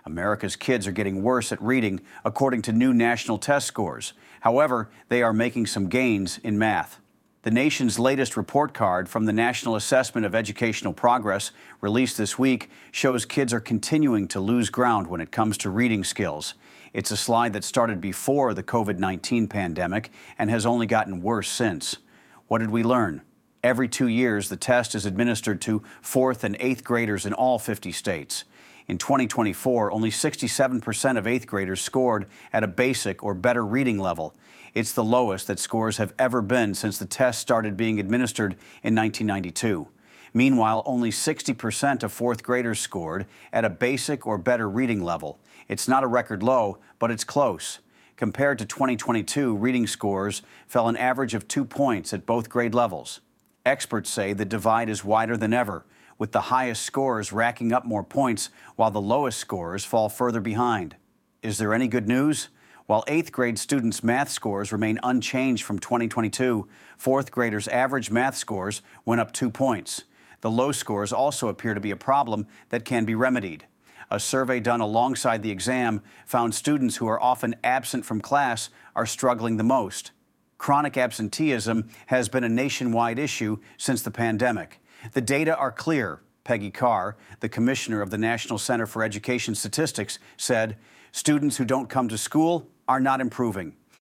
America's kids are getting worse at reading, according to new national test scores. However, they are making some gains in math. The nation's latest report card from the National Assessment of Educational Progress, released this week, shows kids are continuing to lose ground when it comes to reading skills. It's a slide that started before the COVID-19 pandemic and has only gotten worse since. What did we learn? Every 2 years, the test is administered to 4th and 8th graders in all 50 states. In 2024, only 67% of 8th graders scored at a basic or better reading level. It's the lowest that scores have ever been since the test started being administered in 1992. Meanwhile, only 60% of 4th graders scored at a basic or better reading level. It's not a record low, but it's close. Compared to 2022, reading scores fell an average of 2 points at both grade levels. Experts say the divide is wider than ever, with the highest scores racking up more points while the lowest scores fall further behind. Is there any good news? While 8th grade students' math scores remain unchanged from 2022, 4th graders' average math scores went up 2 points. The low scores also appear to be a problem that can be remedied. A survey done alongside the exam found students who are often absent from class are struggling the most. Chronic absenteeism has been a nationwide issue since the pandemic. The data are clear. Peggy Carr, the commissioner of the National Center for Education Statistics, said, "Students who don't come to school are not improving.